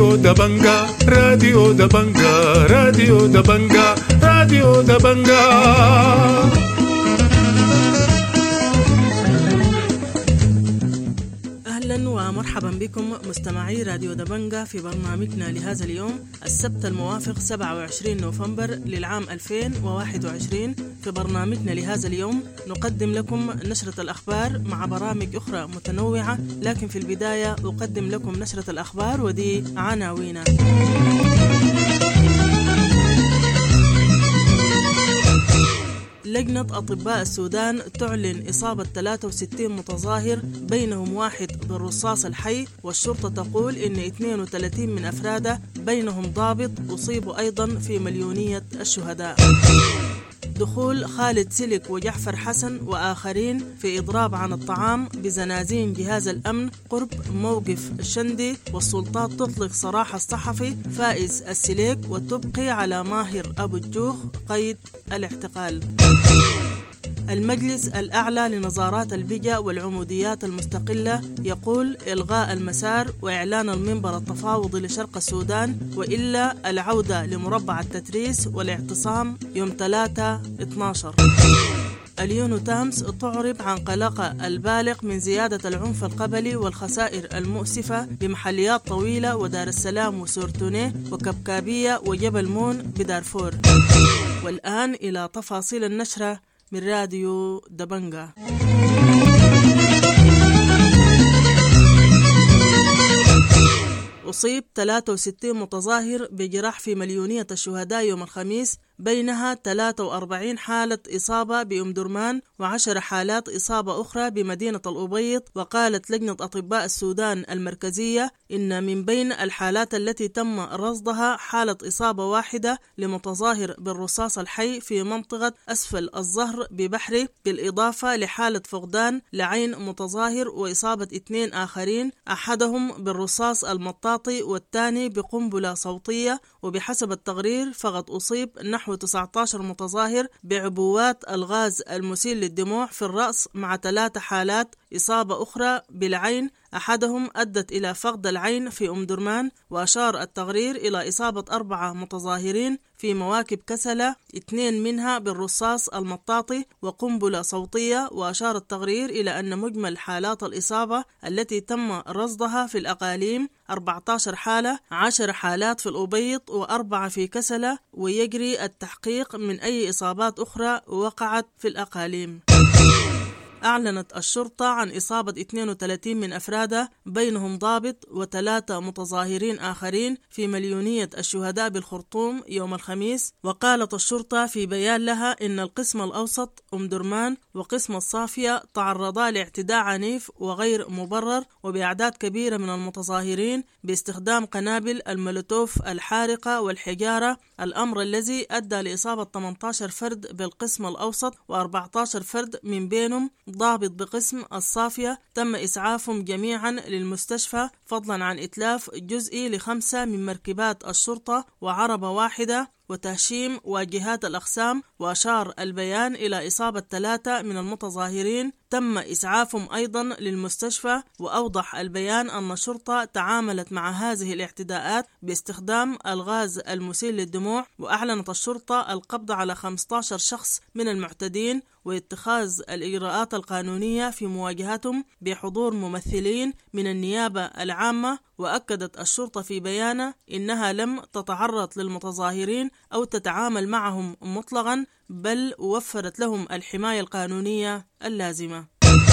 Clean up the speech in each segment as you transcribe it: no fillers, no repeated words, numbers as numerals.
راديو دبنجا راديو دبنجا راديو دبنجا راديو دبنجا. أهلا ومرحبا بكم مستمعي راديو دبنجا في برنامجنا لهذا اليوم السبت الموافق 27 نوفمبر للعام 2021. في برنامجنا لهذا اليوم نقدم لكم نشرة الأخبار مع برامج أخرى متنوعة، لكن في البداية أقدم لكم نشرة الأخبار ودي عناوينها. لجنة أطباء السودان تعلن إصابة 63 متظاهر بينهم 1 بالرصاص الحي، والشرطة تقول إن 32 من أفراده بينهم ضابط أصيبوا أيضا في مليونية الشهداء. دخول خالد سلك وجعفر حسن وآخرين في إضراب عن الطعام بزنازين جهاز الأمن قرب موقف الشندي، والسلطات تطلق سراح الصحفي فائز السليك وتبقي على ماهر أبو الجوخ قيد الاعتقال. المجلس الأعلى لنظارات البيئة والعموديات المستقلة يقول إلغاء المسار وإعلان المنبر التفاوضي لشرق السودان، وإلا العودة لمربع التتريس والاعتصام يوم 3/12. اليونو تامس تعرب عن قلق البالغ من زيادة العنف القبلي والخسائر المؤسفة بمحليات طويلة ودار السلام وسورتونيه وكبكابية وجبل مون بدارفور. والآن إلى تفاصيل النشرة من راديو دبنجا. أصيب 63 متظاهر بجراح في مليونية الشهداء يوم الخميس، بينها 43 حالة إصابة بأم درمان و10 حالات إصابة أخرى بمدينة الأبيض. وقالت لجنة أطباء السودان المركزية إن من بين الحالات التي تم رصدها حالة إصابة واحدة لمتظاهر بالرصاص الحي في منطقة أسفل الظهر ببحري، بالإضافة لحالة فقدان لعين متظاهر وإصابة 2 آخرين، أحدهم بالرصاص المطاطي والثاني بقنبلة صوتية. وبحسب التقرير فقد أصيب نحو 19 متظاهر بعبوات الغاز المسيل للدموع في الرأس، مع 3 حالات إصابة أخرى بالعين، أحدهم أدت إلى فقد العين في أم درمان. وأشار التقرير إلى إصابة 4 متظاهرين في مواكب كسلة، 2 منها بالرصاص المطاطي وقنبلة صوتية. وأشار التقرير إلى أن مجمل حالات الإصابة التي تم رصدها في الأقاليم 14 حالة، 10 حالات في الأبيض و4 في كسلة، ويجري التحقيق من أي إصابات أخرى وقعت في الأقاليم. أعلنت الشرطة عن إصابة 32 من أفرادها بينهم ضابط و3 متظاهرين آخرين في مليونية الشهداء بالخرطوم يوم الخميس. وقالت الشرطة في بيان لها إن القسم الأوسط أم درمان وقسم الصافية تعرضا لاعتداء عنيف وغير مبرر وبأعداد كبيرة من المتظاهرين باستخدام قنابل المولوتوف الحارقة والحجارة، الأمر الذي أدى لإصابة 18 فرد بالقسم الأوسط و14 فرد من بينهم ضابط بقسم الصافية تم إسعافهم جميعا للمستشفى، فضلا عن إتلاف جزئي ل5 من مركبات الشرطة وعربة واحدة وتهشيم واجهات الأقسام. وأشار البيان إلى إصابة 3 من المتظاهرين تم إسعافهم أيضا للمستشفى. وأوضح البيان أن الشرطة تعاملت مع هذه الاعتداءات باستخدام الغاز المسيل للدموع، وأعلنت الشرطة القبض على 15 شخص من المعتدين واتخاذ الإجراءات القانونية في مواجهتهم بحضور ممثلين من النيابة العامة. وأكدت الشرطة في بيانه إنها لم تتعرض للمتظاهرين أو تتعامل معهم مطلقا، بل وفرت لهم الحماية القانونية اللازمة.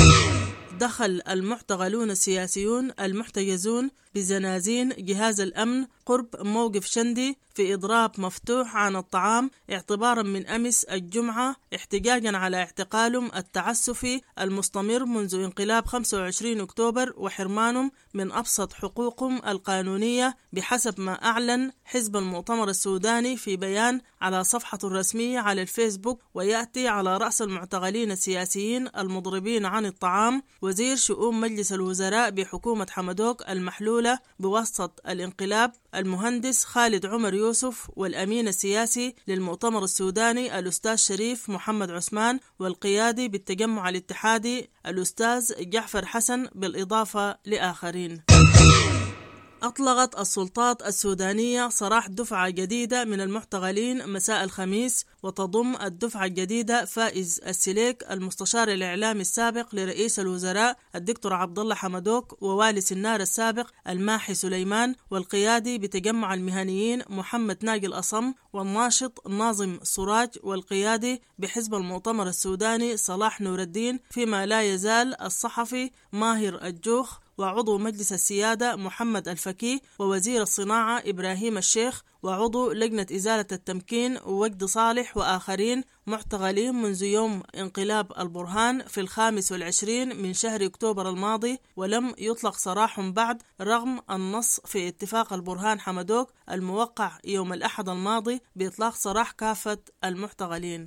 دخل المعتقلون السياسيون المحتجزون بزنازين جهاز الأمن قرب موقف شندي في إضراب مفتوح عن الطعام اعتبارا من أمس الجمعة، احتجاجا على اعتقالهم التعسفي المستمر منذ انقلاب 25 أكتوبر وحرمانهم من أبسط حقوقهم القانونية، بحسب ما أعلن حزب المؤتمر السوداني في بيان على صفحته الرسمية على الفيسبوك. ويأتي على رأس المعتقلين السياسيين المضربين عن الطعام وزير شؤون مجلس الوزراء بحكومة حمدوك المحلولة بواسطة الانقلاب المهندس خالد عمر يوسف، والأمين السياسي للمؤتمر السوداني الأستاذ شريف محمد عثمان، والقيادي بالتجمع الاتحادي الأستاذ جعفر حسن، بالإضافة لآخرين. أطلقت السلطات السودانية سراح دفعة جديدة من المعتقلين مساء الخميس، وتضم الدفعة الجديدة فائز السليك المستشار الإعلامي السابق لرئيس الوزراء الدكتور عبد الله حمدوك، ووالي سنار السابق الماحي سليمان، والقيادي بتجمع المهنيين محمد ناجي الأصم، والناشط ناظم سراج، والقيادي بحزب المؤتمر السوداني صلاح نور الدين، فيما لا يزال الصحفي ماهر الجوخ، وعضو مجلس السيادة محمد الفكي، ووزير الصناعة إبراهيم الشيخ، وعضو لجنة إزالة التمكين وجد صالح، وآخرين معتقلين منذ يوم انقلاب البرهان في 25 من شهر أكتوبر الماضي، ولم يطلق سراحهم بعد رغم النص في اتفاق البرهان حمدوك الموقع يوم الأحد الماضي بإطلاق سراح كافة المعتقلين.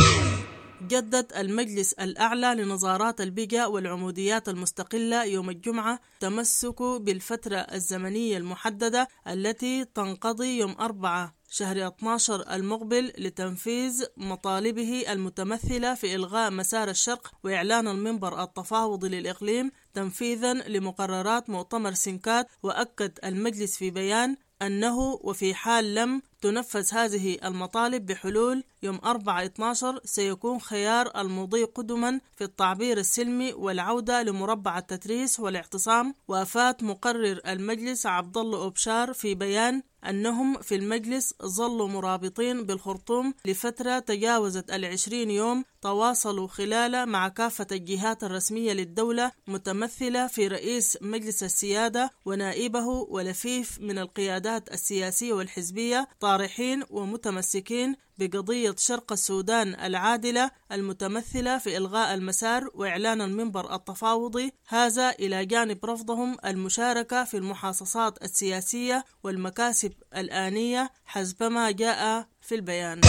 جدد المجلس الأعلى لنظارات البيئة والعموديات المستقلة يوم الجمعة تمسك بالفترة الزمنية المحددة التي تنقضي يوم 4 شهر 12 المقبل لتنفيذ مطالبه المتمثلة في إلغاء مسار الشرق وإعلان المنبر التفاوضي للإقليم تنفيذا لمقررات مؤتمر سنكات. وأكد المجلس في بيان أنه وفي حال لم تنفذ هذه المطالب بحلول يوم 4/12 سيكون خيار المضي قدما في التعبير السلمي والعودة لمربع التتريس والاعتصام. وأفاد مقرر المجلس عبد الله أبشار في بيان أنهم في المجلس ظلوا مرابطين بالخرطوم لفترة تجاوزت 20 يوم، تواصلوا خلال مع كافة الجهات الرسمية للدولة متمثلة في رئيس مجلس السيادة ونائبه ولفيف من القيادات السياسية والحزبية، طارحين ومتمسكين بقضية شرق السودان العادلة المتمثلة في إلغاء المسار وإعلان المنبر التفاوضي، هذا إلى جانب رفضهم المشاركة في المحاصصات السياسية والمكاسب الآنية حسب ما جاء في البيان.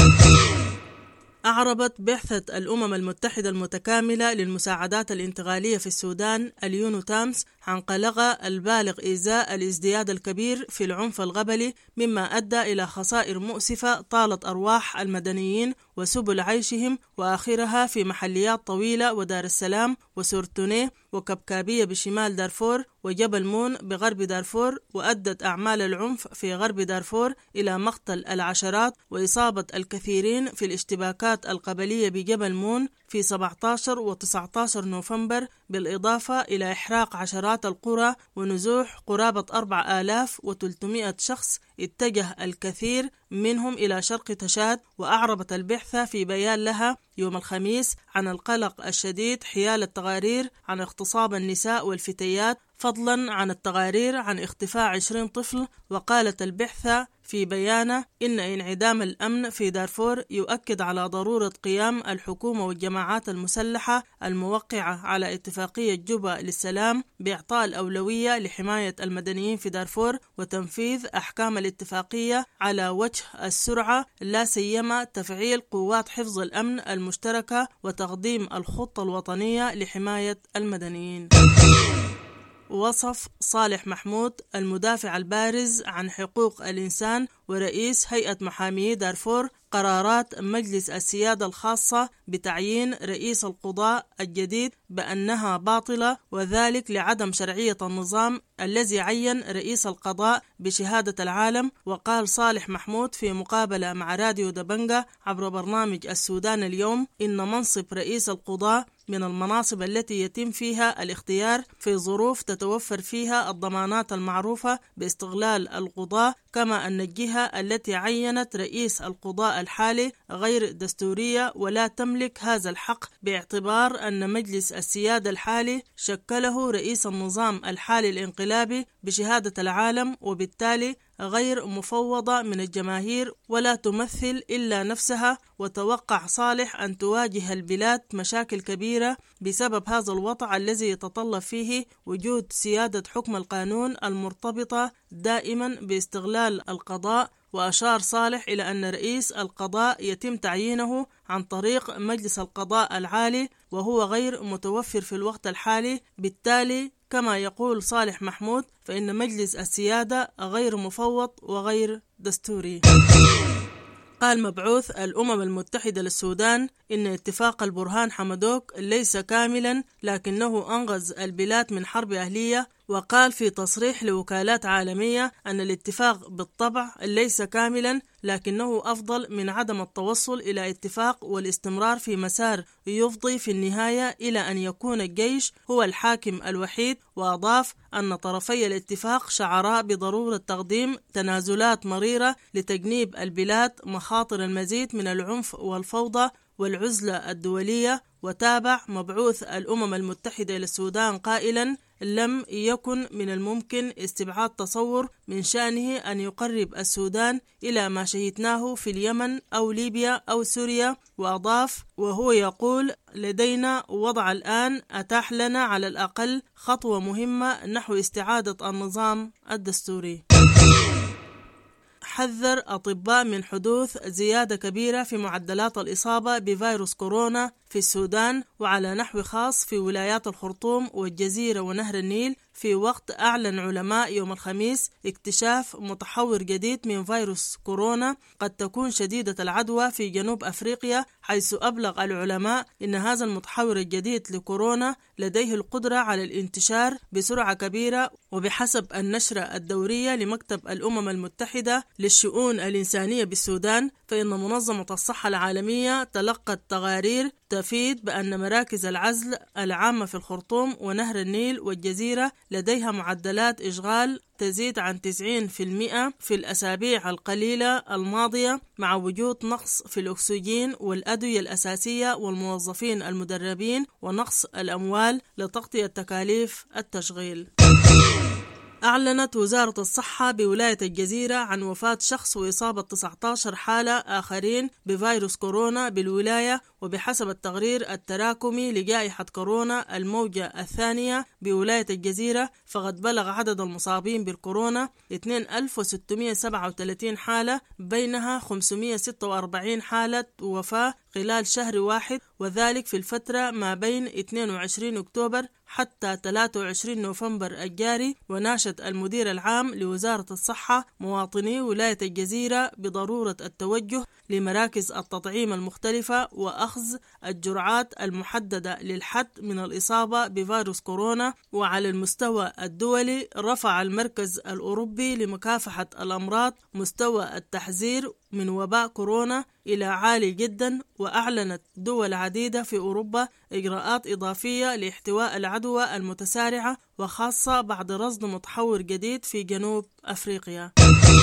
أعربت بعثة الأمم المتحدة المتكاملة للمساعدات الانتقالية في السودان اليونو تامس عن قلقها البالغ إزاء الازدياد الكبير في العنف القبلي، مما أدى إلى خسائر مؤسفة طالت أرواح المدنيين وسبل عيشهم، وآخرها في محليات طويلة ودار السلام وسورتونيه وكبكابية بشمال دارفور وجبل مون بغرب دارفور، وأدت أعمال العنف في غرب دارفور إلى مقتل العشرات وإصابة الكثيرين في الاشتباكات القبلية بجبل مون في 17 و19 نوفمبر، بالإضافة إلى إحراق عشرات القرى ونزوح قرابة 4300 شخص، اتجه الكثير منهم إلى شرق تشاد. وأعربت البعثة في بيان لها يوم الخميس عن القلق الشديد حيال التقارير عن اغتصاب النساء والفتيات، فضلا عن التقارير عن اختفاء 20 طفل. وقالت البعثة في بيانه إن انعدام الأمن في دارفور يؤكد على ضرورة قيام الحكومة والجماعات المسلحة الموقعة على اتفاقية جوبا للسلام بإعطاء الأولوية لحماية المدنيين في دارفور وتنفيذ أحكام الاتفاقية على وجه السرعة، لا سيما تفعيل قوات حفظ الأمن المشتركة وتقديم الخطة الوطنية لحماية المدنيين. وصف صالح محمود المدافع البارز عن حقوق الإنسان ورئيس هيئة محامي دارفور قرارات مجلس السيادة الخاصة بتعيين رئيس القضاء الجديد بأنها باطلة، وذلك لعدم شرعية النظام الذي عين رئيس القضاء بشهادة العالم. وقال صالح محمود في مقابلة مع راديو دبنجة عبر برنامج السودان اليوم إن منصب رئيس القضاء من المناصب التي يتم فيها الاختيار في ظروف تتوفر فيها الضمانات المعروفة باستغلال القضاء، كما أن الجهة التي عينت رئيس القضاء الحالي غير دستورية ولا تملك هذا الحق، باعتبار أن مجلس السيادة الحالي شكله رئيس النظام الحالي الانقلابي بشهادة العالم، وبالتالي غير مفوضة من الجماهير ولا تمثل إلا نفسها. وتوقع صالح أن تواجه البلاد مشاكل كبيرة بسبب هذا الوضع الذي يتطلب فيه وجود سيادة حكم القانون المرتبطة دائما باستغلال القضاء. وأشار صالح إلى أن رئيس القضاء يتم تعيينه عن طريق مجلس القضاء العالي وهو غير متوفر في الوقت الحالي، بالتالي كما يقول صالح محمود فإن مجلس السيادة غير مفوض وغير دستوري. قال مبعوث الأمم المتحدة للسودان إن اتفاق البرهان حمدوك ليس كاملا، لكنه أنقذ البلاد من حرب أهلية وقال في تصريح لوكالات عالمية أن الاتفاق بالطبع ليس كاملا، لكنه أفضل من عدم التوصل إلى اتفاق والاستمرار في مسار يفضي في النهاية إلى أن يكون الجيش هو الحاكم الوحيد. وأضاف أن طرفي الاتفاق شعرا بضرورة تقديم تنازلات مريرة لتجنيب البلاد مخاطر المزيد من العنف والفوضى والعزلة الدولية. وتابع مبعوث الأمم المتحدة للسودان قائلا: لم يكن من الممكن استبعاد تصور من شأنه أن يقرب السودان إلى ما شهدناه في اليمن أو ليبيا أو سوريا. وأضاف وهو يقول: لدينا وضع الآن أتاح لنا على الأقل خطوة مهمة نحو استعادة النظام الدستوري. حذر أطباء من حدوث زيادة كبيرة في معدلات الإصابة بفيروس كورونا في السودان، وعلى نحو خاص في ولايات الخرطوم والجزيرة ونهر النيل، في وقت أعلن علماء يوم الخميس اكتشاف متحور جديد من فيروس كورونا قد تكون شديدة العدوى في جنوب أفريقيا، حيث أبلغ العلماء إن هذا المتحور الجديد لكورونا لديه القدرة على الانتشار بسرعة كبيرة. وبحسب النشرة الدورية لمكتب الأمم المتحدة للشؤون الإنسانية بالسودان، فإن منظمة الصحة العالمية تلقت تقارير تفيد بأن مراكز العزل العامة في الخرطوم ونهر النيل والجزيرة لديها معدلات إشغال تزيد عن 90% في الأسابيع القليلة الماضية، مع وجود نقص في الأكسجين والأدوية الأساسية والموظفين المدربين ونقص الأموال لتغطية تكاليف التشغيل. أعلنت وزارة الصحة بولاية الجزيرة عن وفاة شخص وإصابة 19 حالة آخرين بفيروس كورونا بالولاية. وبحسب التقرير التراكمي لجائحة كورونا الموجة الثانية بولاية الجزيرة، فقد بلغ عدد المصابين بالكورونا 2637 حالة، بينها 546 حالة وفاة خلال شهر واحد، وذلك في الفترة ما بين 22 أكتوبر حتى 23 نوفمبر الجاري. وناشد المدير العام لوزارة الصحة مواطني ولاية الجزيرة بضرورة التوجه لمراكز التطعيم المختلفة وأخذ الجرعات المحددة للحد من الإصابة بفيروس كورونا. وعلى المستوى الدولي، رفع المركز الأوروبي لمكافحة الأمراض مستوى التحذير من وباء كورونا إلى عالي جدا، وأعلنت دول عديدة في أوروبا إجراءات إضافية لاحتواء العدوى المتسارعة، وخاصة بعد رصد متحور جديد في جنوب أفريقيا.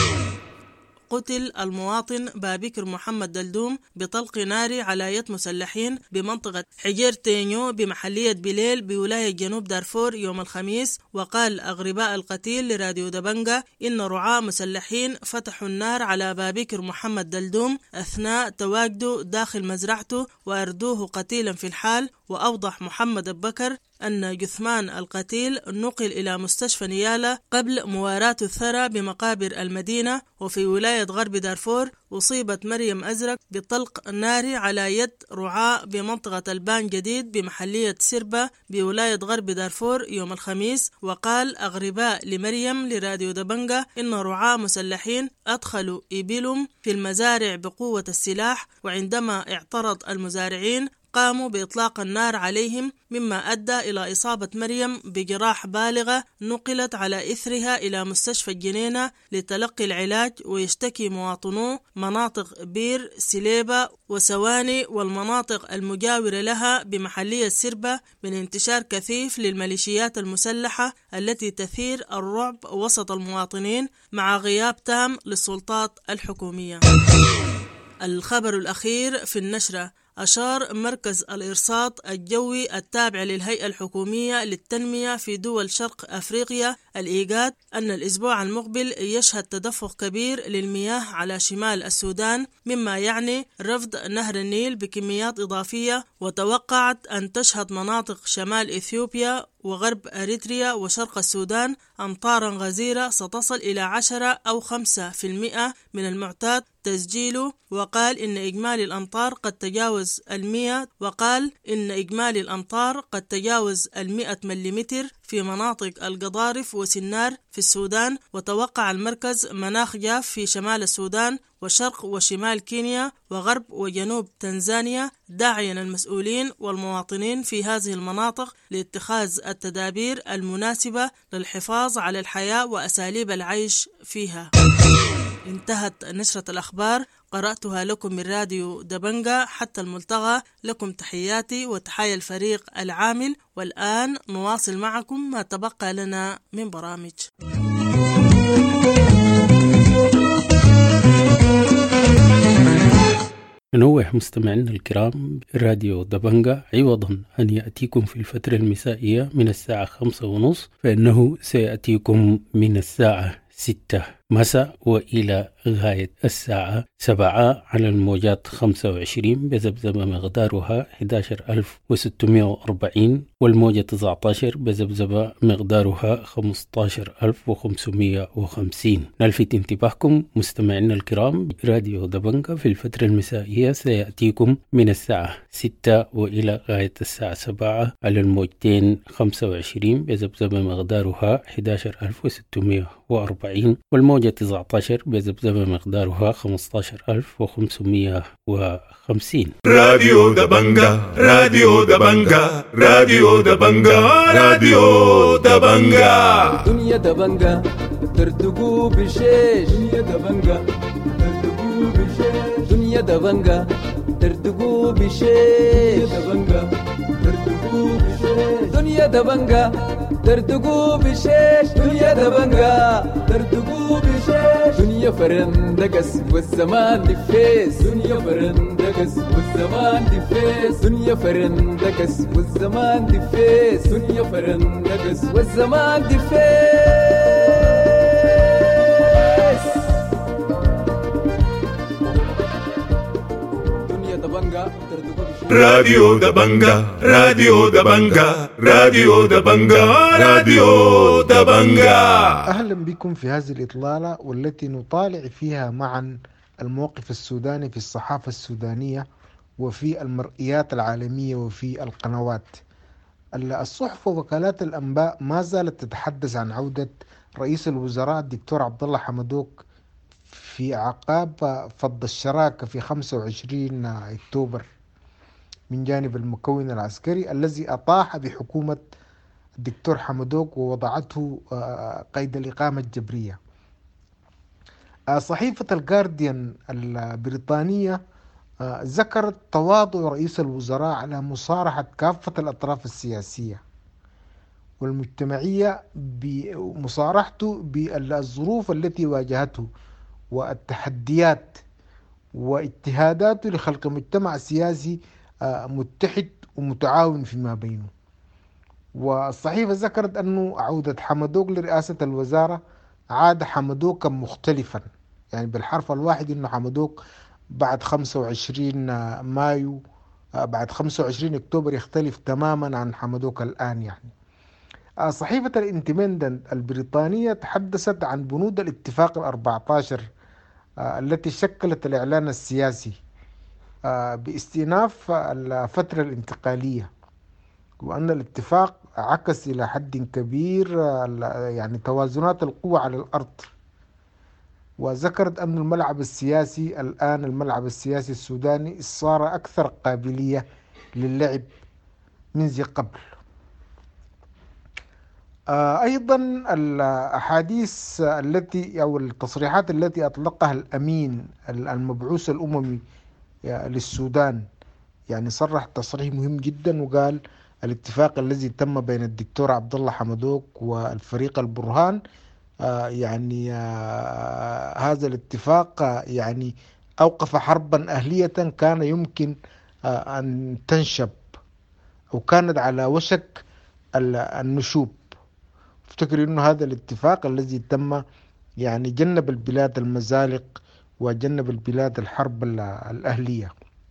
قتل المواطن بابكر محمد دلدوم بطلق ناري على يد مسلحين بمنطقة حجير تينيو بمحلية بليل بولاية جنوب دارفور يوم الخميس. وقال أغرباء القتيل لراديو دبنجة إن رعاة مسلحين فتحوا النار على بابكر محمد دلدوم أثناء تواجده داخل مزرعته وأردوه قتيلا في الحال. وأوضح محمد بكر أن جثمان القتيل نقل إلى مستشفى نيالا قبل مواراة الثرى بمقابر المدينة. وفي ولاية غرب دارفور أصيبت مريم أزرق بطلق ناري على يد رعاة بمنطقة البان جديد بمحلية سربة بولاية غرب دارفور يوم الخميس. وقال أغرباء لمريم لراديو دبنجة إن رعاة مسلحين أدخلوا إبلهم في المزارع بقوة السلاح، وعندما اعترض المزارعين قاموا بإطلاق النار عليهم، مما أدى إلى إصابة مريم بجراح بالغة نقلت على إثرها إلى مستشفى الجنينة لتلقي العلاج. ويشتكي مواطنو مناطق بير سليبة وسواني والمناطق المجاورة لها بمحلية سربة من انتشار كثيف للميليشيات المسلحة التي تثير الرعب وسط المواطنين مع غياب تام للسلطات الحكومية. الخبر الأخير في النشرة: أشار مركز الإرصاد الجوي التابع للهيئة الحكومية للتنمية في دول شرق أفريقيا الإيجاد أن الأسبوع المقبل يشهد تدفق كبير للمياه على شمال السودان، مما يعني رفض نهر النيل بكميات إضافية. وتوقعت أن تشهد مناطق شمال إثيوبيا وغرب أريتريا وشرق السودان أمطارا غزيرة ستصل إلى 10 أو 5% من المعتاد تسجيله، وقال إن إجمالي الأمطار قد تجاوز 100 مليمتر في مناطق القضارف وسنار في السودان. وتوقع المركز مناخ جاف في شمال السودان وشرق وشمال كينيا وغرب وجنوب تنزانيا، داعيا المسؤولين والمواطنين في هذه المناطق لاتخاذ التدابير المناسبة للحفاظ على الحياة وأساليب العيش فيها. انتهت نشرة الأخبار، قرأتها لكم من راديو دبنجة. حتى الملتقى، لكم تحياتي وتحية الفريق العامل. والآن نواصل معكم ما تبقى لنا من برامج. ننوه مستمعينا الكرام، راديو دبنجة عوضا أن يأتيكم في الفترة المسائية من الساعة 5:30 فإنه سيأتيكم من الساعة 6 مساء وإلى غاية الساعة 7 على الموجات 25 بذبذبة مقدارها 11640، والموجة 19 بذبذبة مقدارها 15550. نلفت انتباهكم مستمعينا الكرام، راديو دبنجة في الفترة المسائية سيأتيكم من الساعة 6 وإلى غاية الساعة 7 على الموجتين 25 بذبذبة مقدارها 11640، والموجة 19 بذبذبة مقدارها 15550. راديو دبنجة، راديو دبنجة، راديو دبنجة، راديو دبنجة. دنيا دبنجة ترتقو بشيش، دنيا دبنجة ترتقو بشيش، دنيا دبنجة ترتقو بشيش، دبنجة ترتقو بشيش، دنيا دبنجة ترتقو بشيش، دنيا دبنجة ترتقو بشيش، دنيا فرندقس والزمان دفيس، دنيا فرندقس والزمان دفيس، دنيا فرندقس والزمان دفيس، دنيا فرندقس والزمان دفيس. دنيا دبنجة ترتقو بشيش. راديو دبنجة، راديو دبنجة، راديو دبنجة، راديو دبنجة. أهلا بكم في هذه الإطلالة والتي نطالع فيها معا الموقف السوداني في الصحافة السودانية وفي المرئيات العالمية وفي القنوات. الصحف ووكالات الأنباء ما زالت تتحدث عن عودة رئيس الوزراء الدكتور عبد الله حمدوك في أعقاب فض الشراكة في 25 أكتوبر من جانب المكون العسكري الذي أطاح بحكومة الدكتور حمدوك ووضعته قيد الإقامة الجبرية. صحيفة الجارديان البريطانية ذكرت تواضع رئيس الوزراء على مصارحة كافة الأطراف السياسية والمجتمعية بمصارحته بالظروف التي واجهته والتحديات واجتهاداته لخلق مجتمع سياسي متحد ومتعاون فيما بينه. والصحيفة ذكرت أنه عودة حمدوك لرئاسة الوزارة عاد حمدوكا مختلفا، يعني بالحرف الواحد أنه حمدوك بعد 25 مايو بعد 25 أكتوبر يختلف تماما عن حمدوك الآن. يعني صحيفة الإندبندنت البريطانية تحدثت عن بنود الاتفاق 14 التي شكلت الإعلان السياسي باستئناف الفترة الانتقالية، وأن الاتفاق عكس إلى حد كبير يعني توازنات القوى على الأرض. وذكرت أن الملعب السياسي الآن الملعب السياسي السوداني صار أكثر قابلية للعب من ذي قبل. أيضا الأحاديث التي أو التصريحات التي أطلقها الأمين المبعوث الأممي للسودان، يعني صرح تصريح مهم جدا وقال الاتفاق الذي تم بين الدكتور عبد الله حمدوك والفريق البرهان يعني هذا الاتفاق يعني أوقف حربا أهلية كان يمكن أن تنشب أو كانت على وشك النشوب. افتكر أنه هذا الاتفاق الذي تم يعني جنب البلاد المزالق وجنب البلاد الحرب الأهلية.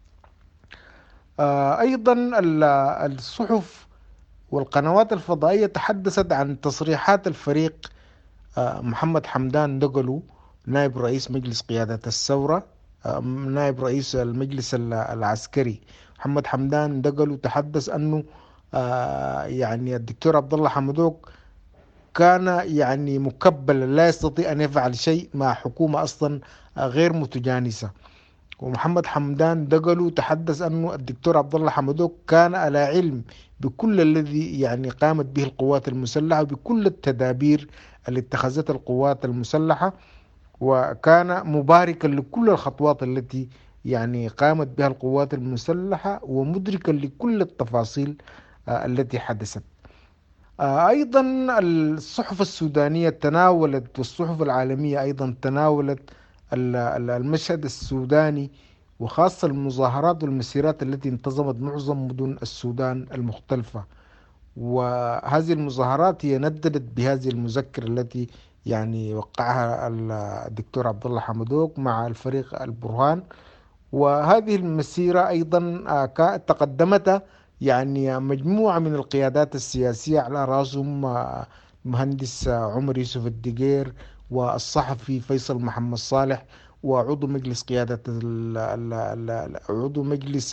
أيضا الصحف والقنوات الفضائية تحدثت عن تصريحات الفريق محمد حمدان دقلو نائب رئيس مجلس قيادة الثورة نائب رئيس المجلس العسكري محمد حمدان دقل وتحدث أنه يعني الدكتور عبد الله حمدوك كان يعني مكبلا لا يستطيع أن يفعل شيء مع حكومة أصلا غير متجانسة. ومحمد حمدان دقلو تحدث أنه الدكتور عبد الله حمدوك كان على علم بكل الذي يعني قامت به القوات المسلحة وبكل التدابير اللي اتخذتها القوات المسلحة، وكان مباركا لكل الخطوات التي يعني قامت بها القوات المسلحة ومدركا لكل التفاصيل التي حدثت. أيضا الصحف السودانية تناولت والصحف العالمية أيضا تناولت المشهد السوداني، وخاصة المظاهرات والمسيرات التي انتظمت معظم مدن السودان المختلفة. وهذه المظاهرات هي نددت بهذه المذكرة التي يعني وقعها الدكتور عبد الله حمدوك مع الفريق البرهان. وهذه المسيرة أيضا تقدمتها يعني مجموعة من القيادات السياسية على رأسهم مهندس عمر يوسف الدقير والصحفي فيصل محمد صالح وعضو مجلس قيادة عضو مجلس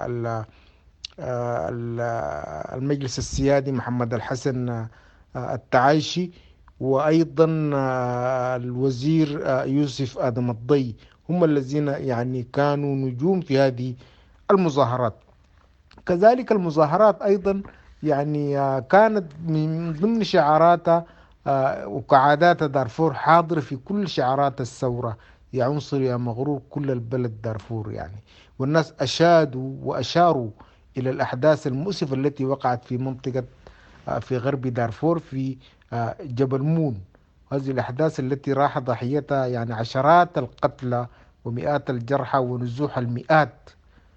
المجلس السيادي محمد الحسن التعايشي، وأيضا الوزير يوسف آدم الضي، هم الذين يعني كانوا نجوم في هذه المظاهرات. كذلك المظاهرات أيضا يعني كانت من ضمن شعاراتها وكعادات دارفور حاضر في كل شعارات الثورة: يا عنصر يا مغرور كل البلد دارفور يعني. والناس أشادوا وأشاروا إلى الأحداث المؤسفة التي وقعت في منطقة في غرب دارفور في جبل مون. هذه الأحداث التي راح ضحيتها يعني عشرات القتلى ومئات الجرحى ونزوح المئات.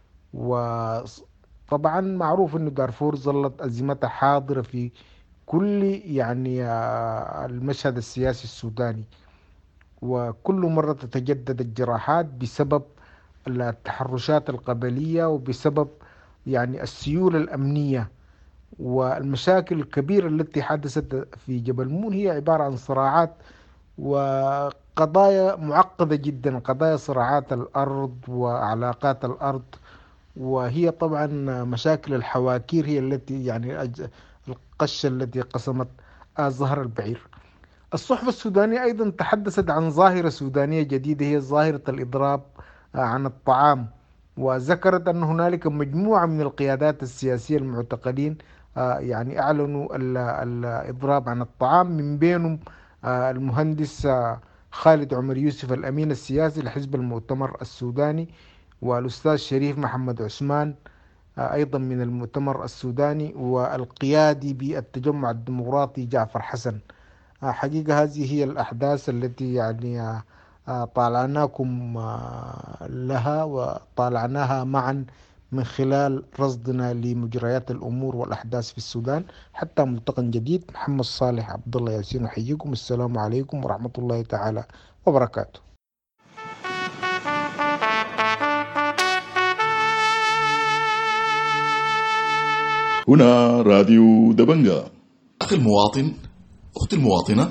وطبعا معروف أن دارفور ظلت أزمتها حاضرة في كل يعني المشهد السياسي السوداني، وكل مرة تتجدد الجراحات بسبب التحرشات القبلية وبسبب يعني السيولة الأمنية. والمشاكل الكبيرة التي حدثت في جبل مون هي عبارة عن صراعات وقضايا معقدة جدا، قضايا صراعات الأرض وعلاقات الأرض. وهي طبعا مشاكل الحواكير هي التي يعني القشة التي قسمت ظهر البعير. الصحف السودانية أيضا تحدثت عن ظاهرة سودانية جديدة هي ظاهرة الإضراب عن الطعام، وذكرت أن هنالك مجموعة من القيادات السياسية المعتقلين يعني أعلنوا الإضراب عن الطعام، من بينهم المهندس خالد عمر يوسف الأمين السياسي لحزب المؤتمر السوداني، والأستاذ شريف محمد عثمان أيضا من المؤتمر السوداني، والقيادي بالتجمع الديمقراطي جعفر حسن. حقيقة هذه هي الأحداث التي يعني طالعناكم لها وطالعناها معا من خلال رصدنا لمجريات الأمور والأحداث في السودان. حتى ملتقى جديد، محمد صالح عبد الله ياسين أحييكم. السلام عليكم ورحمة الله تعالى وبركاته. هنا راديو دبنجا. أخي المواطن، أختي المواطنة،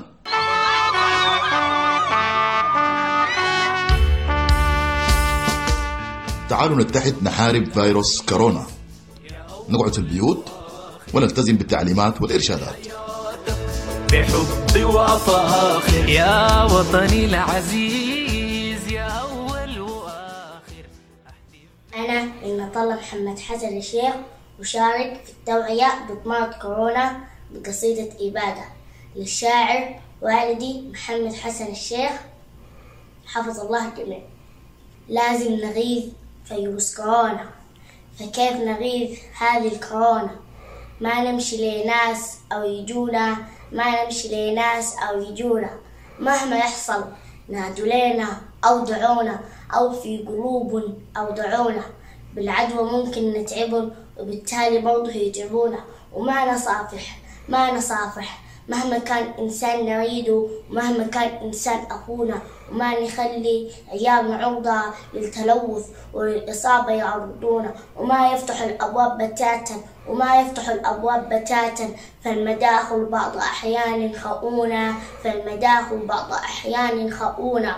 تعالوا نتحد نحارب فيروس كورونا، نقعد في البيوت ونلتزم بالتعليمات والإرشادات. بحب وفاخر يا وطني العزيز يا أول وآخر. أنا المطلة محمد حسن الشيخ، أشارك في التوعية بضمان كورونا بقصيدة إبادة للشاعر والدي محمد حسن الشيخ حفظ الله الجميع. لازم نغيظ فيروس كورونا، فكيف نغيظ هذه الكورونا؟ ما نمشي لناس أو يجونا، ما نمشي لناس أو يجونا، مهما يحصل نادوا لنا أو دعونا، أو في قلوب أو دعونا. بالعدوى ممكن نتعبن وبالتالي برضه يتعبونا، وما نصافح ما نصافح مهما كان إنسان نريده، ومهما كان إنسان أخونا، وما نخلي عيالنا عرضة للتلوث وللإصابة يعرضونا، وما يفتح الأبواب بتاتا وما يفتح الأبواب بتاتا، فالمداخل بعض أحيان خؤونة، فالمداخل بعض أحيان خؤونة.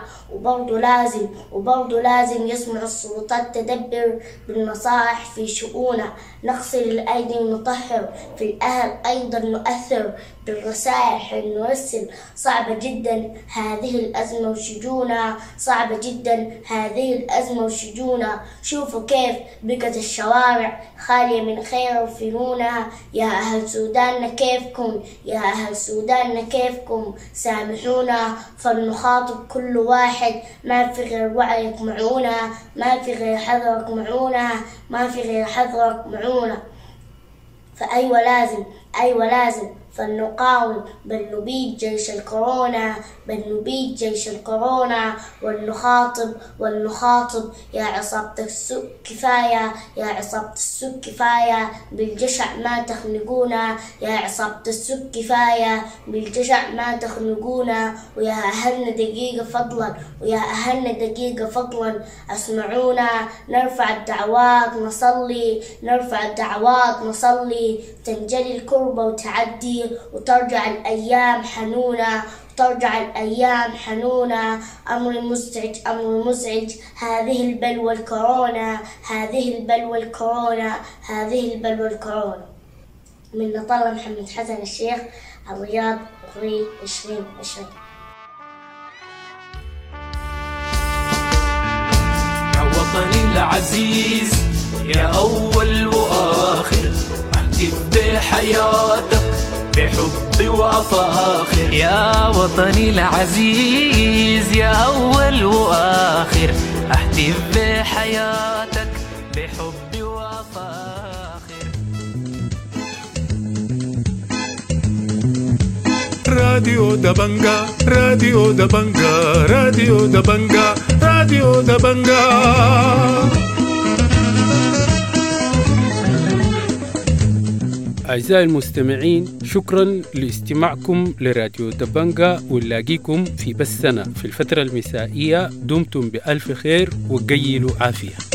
وبرضه لازم يسمع السلطات تدبر بالنصائح في شؤونة. نغسل الأيدي ونطهر، في الأهل أيضا نؤثر بالرسائح نرسل. صعبة جدا هذه الأزمة وشجونة، صعبة جدا هذه الأزمة وشجونة. شوفوا كيف بقت الشوارع خالية من خير وفنونة. يا أهل سوداننا كيفكم، يا أهل سوداننا كيفكم، سامحونا فلنخاطب كل واحد. ما في غير وعيك معونة، ما في غير حذرك معونة، ما في غير حذرك معونة. فأيوة لازم فلنقاوم، بل نبيد جيش الكورونا، بل نبيد جيش الكورونا. ولنخاطب يا عصابة السوء كفاية، يا عصابة السوء كفاية، بالجشع ما تخنقونا، يا عصابة السوء كفاية، بالجشع ما تخنقونا. ويا أهلنا دقيقة فضلا، ويا أهلنا دقيقة فضلا اسمعونا. نرفع الدعوات نصلي، نرفع الدعوات نصلي، تنجلي الكربة وتعدي، وترجع الأيام حنونة، ترجع الأيام حنونة. أمر مزعج هذه البلوى الكورونا، هذه البلوى الكورونا، هذه البلوى الكورونا. من طلب محمد حسن الشيخ، الرياض، أغري 2020. يا وطني العزيز يا أول وآخر، احتف بحياتك بحب وأفاخر. يا وطني العزيز يا أول وآخر، احتف بحياتك بحب وأفاخر. راديو دبنجا، راديو دبنجا، راديو دبنجا، راديو دبنجا. أعزائي المستمعين، شكرا لاستماعكم لراديو دبنجا، ونلاقيكم في بثنا في الفترة المسائية. دمتم بألف خير وقيلوا عافية.